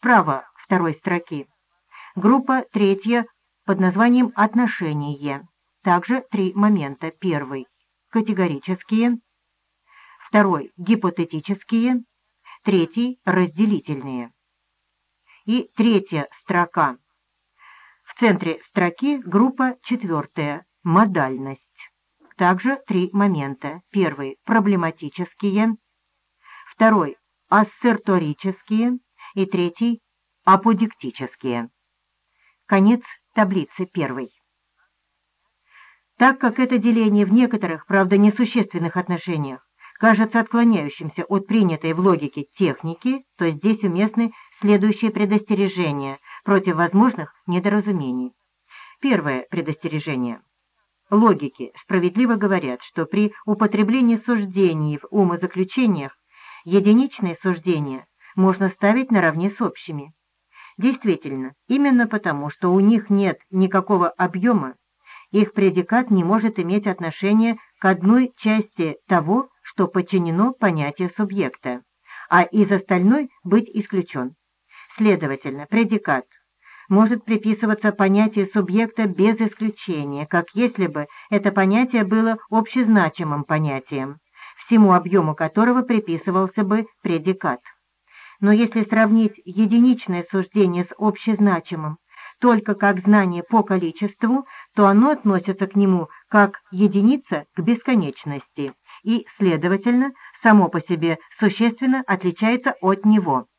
справа второй строки. Группа третья под названием «Отношение». Также три момента. Первый – категорические, второй – гипотетические, третий – разделительные. И третья строка. В центре строки группа четвертая – модальность. Также три момента. Первый – проблематические, второй – ассерторические и третий – аподиктические. Конец таблицы первой. Так как это деление в некоторых, правда, несущественных отношениях кажется отклоняющимся от принятой в логике техники, то здесь уместны следующие предостережения против возможных недоразумений. Первое предостережение. Логики справедливо говорят, что при употреблении суждений в умозаключениях единичные суждения можно ставить наравне с общими. Действительно, именно потому, что у них нет никакого объема, их предикат не может иметь отношение к одной части того, что подчинено понятию субъекта, а из остальной быть исключен. Следовательно, предикат может приписываться понятию субъекта без исключения, как если бы это понятие было общезначимым понятием, всему объему которого приписывался бы предикат. Но если сравнить единичное суждение с общезначимым только как знание по количеству, то оно относится к нему как единица к бесконечности и, следовательно, само по себе существенно отличается от него.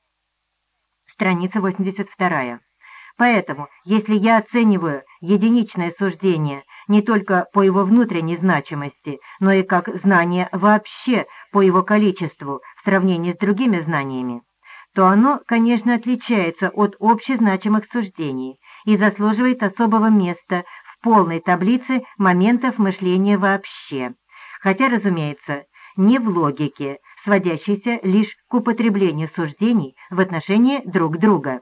Страница 82. Поэтому, если я оцениваю единичное суждение не только по его внутренней значимости, но и как знание вообще по его количеству в сравнении с другими знаниями, то оно, конечно, отличается от общезначимых суждений и заслуживает особого места в полной таблице моментов мышления вообще, хотя, разумеется, не в логике, сводящейся лишь к употреблению суждений в отношении друг друга.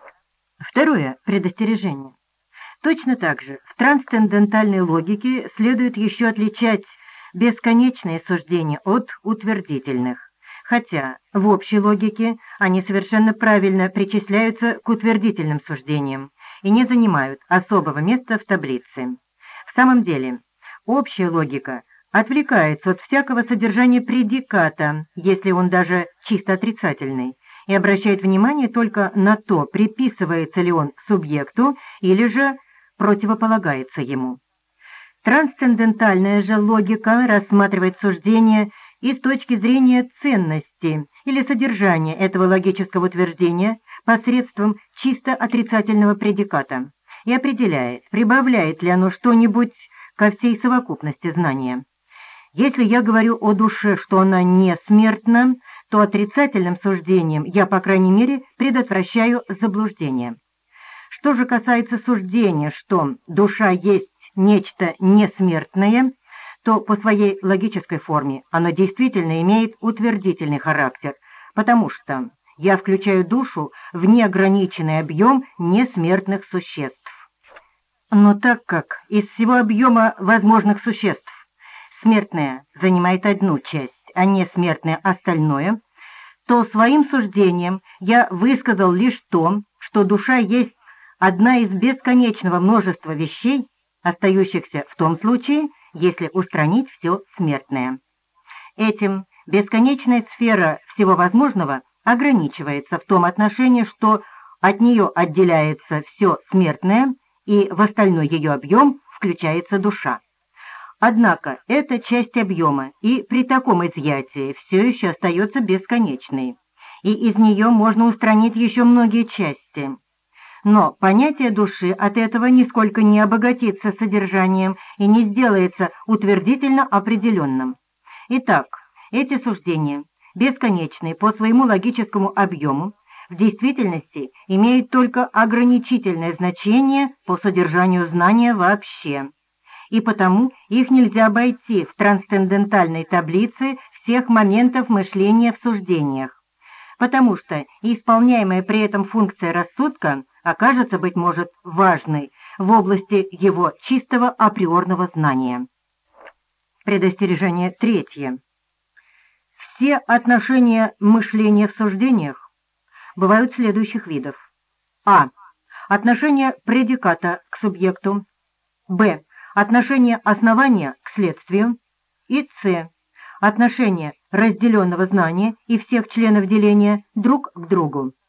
Второе предостережение. Точно так же в трансцендентальной логике следует еще отличать бесконечные суждения от утвердительных, хотя в общей логике они совершенно правильно причисляются к утвердительным суждениям и не занимают особого места в таблице. В самом деле, общая логика отвлекается от всякого содержания предиката, если он даже чисто отрицательный, и обращает внимание только на то, приписывается ли он субъекту или же противополагается ему. Трансцендентальная же логика рассматривает суждение и с точки зрения ценности или содержания этого логического утверждения посредством чисто отрицательного предиката и определяет, прибавляет ли оно что-нибудь ко всей совокупности знания. Если я говорю о душе, что она не смертна, то отрицательным суждением я, по крайней мере, предотвращаю заблуждение. Что же касается суждения, что душа есть нечто несмертное, то по своей логической форме оно действительно имеет утвердительный характер, потому что я включаю душу в неограниченный объем несмертных существ. Но так как из всего объема возможных существ смертное занимает одну часть, а несмертное остальное, то своим суждением я высказал лишь то, что душа есть одна из бесконечного множества вещей, остающихся в том случае, если устранить все смертное. Этим бесконечная сфера всего возможного ограничивается в том отношении, что от нее отделяется все смертное, и в остальной ее объем включается душа. Однако эта часть объема и при таком изъятии все еще остается бесконечной, и из нее можно устранить еще многие части. Но понятие души от этого нисколько не обогатится содержанием и не сделается утвердительно определенным. Итак, эти суждения, бесконечные по своему логическому объему, в действительности имеют только ограничительное значение по содержанию знания вообще, и потому их нельзя обойти в трансцендентальной таблице всех моментов мышления в суждениях, потому что исполняемая при этом функция рассудка окажется, быть может, важной в области его чистого априорного знания. Предостережение третье. Все отношения мышления в суждениях бывают следующих видов. А. Отношение предиката к субъекту. Б. Отношение основания к следствию. И С. Отношение разделенного знания и всех членов деления друг к другу.